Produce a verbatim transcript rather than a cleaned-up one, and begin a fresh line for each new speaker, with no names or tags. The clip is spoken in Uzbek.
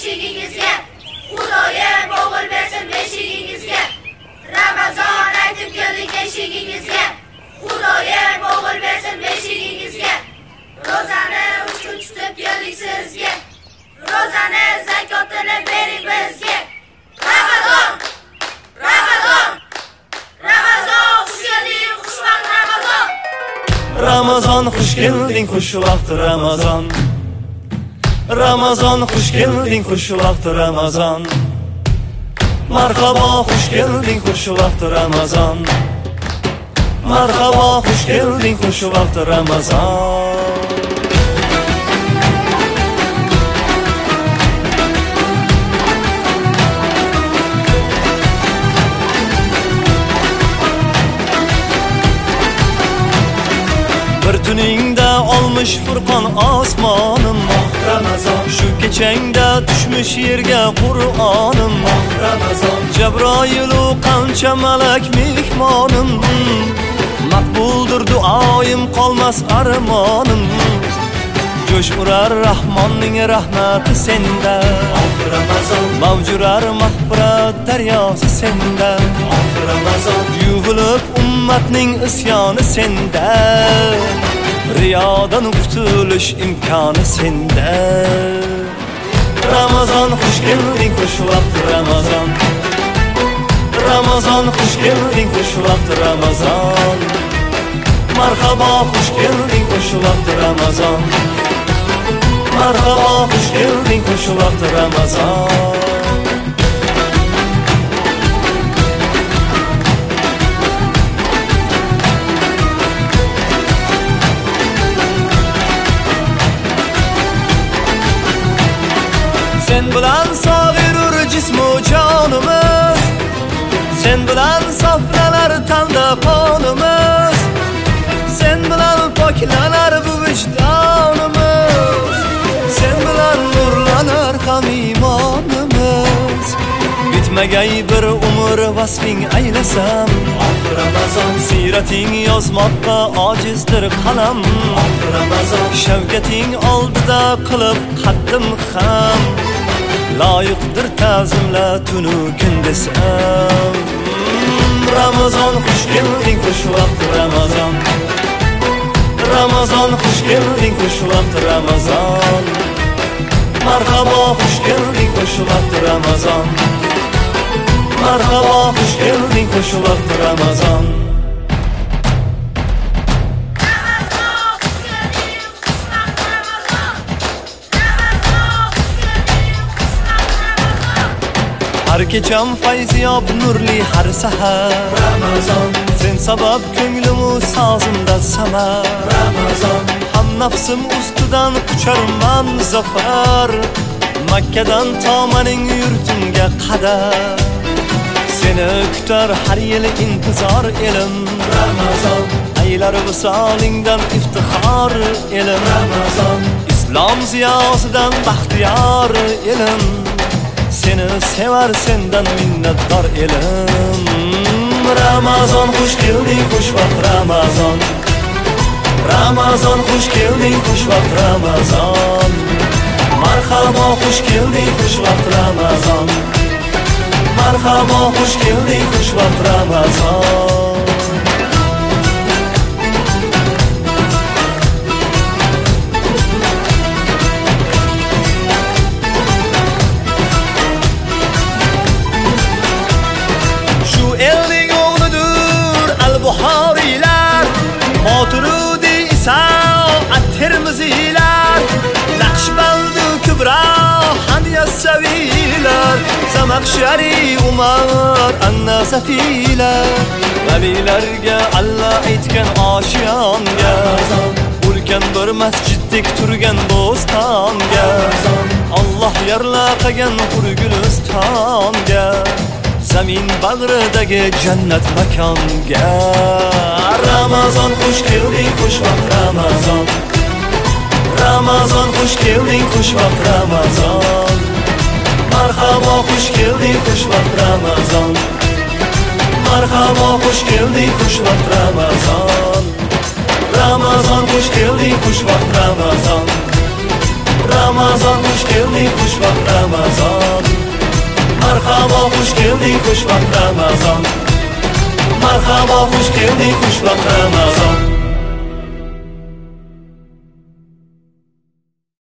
eshigingizga, Xudoyim o'g'il bersin beshigingizga. Ramazon aytib keldik eshigingizga, Xudoyim o'g'il bersin beshigingizga. Ro'zani uch kun tutib keldik sizga, ro'zani zakotini bering bizga. Ramazon, Ramazon, Ramazon, xush kelding, xushvaqt Ramazon.
Ramazon xush kelding, xushvaqt Ramazon. Ramazon xush kelding, xushvaqt Ramazon. Marhaba xush kelding, xushvaqt Ramazon. Marhaba xush kelding, xushvaqt Ramazon. Bir tuningda olmuş Furqon osmonim, Ramazon. Shu kechangda tushmish yerga Qur'onim, Ramazon. Jabroil u qancha malak mehmonim, maqbuldir duoyim, qolmas armonim. Jo'sh urar Rahmonning rahmati senda, Ramazon. Mavjurar mag'firat daryosi senda, Ramazon. Yuvilib ummatning isyoni senda, riyodan qutulish imkoni senda. Ramazon xush kelding, xushvaqt Ramazon. Ramazon xush kelding, xushvaqt Ramazon. Marhaba xush kelding, xushvaqt Ramazon. Marhaba xush kelding, xushvaqt Ramazon. Sen bilan sog'irur jismu jonimiz, sen bilan sofralar tanda qonimiz, sen bilan poklanar bu vijdonimiz, sen bilan nurlanar ham imonimiz. Bitmagay bir umr vasfing aylasam, Ramazon. Sirating yozmoqqa ojizdir qalam, Ramazon. Shavkating oldida qilib qaddim ham, loyiqdir ta'zimla tunu kun desam. Ramazon xush kelding, xushvaqt Ramazon. Ramazon xush kelding, xushvaqt Ramazon. Marhaba xush kelding, xushvaqt Ramazon. Marhaba xush kelding, xushvaqt Ramazon. Har kecham fayziyob nurli har sahar, Ramazon. Sen sabab ko'nglim sozimda samar, Ramazon. Ham nafsim ustidan qucharman zafar, Makkadan tomaning yurtimga qadar. Seni kutar har yil intizor elim, Ramazon. Aylar visolingdan iftixor elim, Ramazon. Islom ziyosidan baxtiyor elim, seni sevar sendan minnatdor elim. Ramazon xush kelding, xushvaqt Ramazon. Ramazon xush kelding, xushvaqt Ramazon. Marhaba xush kelding, xushvaqt Ramazon. Marhaba xush kelding, xushvaqt Ramazon. Buxoriylar, Moturudi Iso, At-Tirmizilar, Naqshband Kubro, Hamyassavilar, Zamakhshari Umar, An-Nasafilar. Valilarga Allah aytgan oshiyonga, ulkan bir masjiddek turgan bo'stonga, Allah yarlaqagan Qurgulistonga, zamin bag'ridagi jannat makonga. Ramazon xush kelding, xushvaqt Ramazon. Ramazon xush kelding, xushvaqt Ramazon. Marhaba xush kelding, xushvaqt Ramazon. Marhaba xush kelding, xushvaqt Ramazon. Ramazon xush kelding, xushvaqt Ramazon. Ramazon xush kelding, xushvaqt Ramazon. Marhaba xush kelding, xushvaqt Ramazon. Marhaba xush kelding, xushvaqt Ramazon.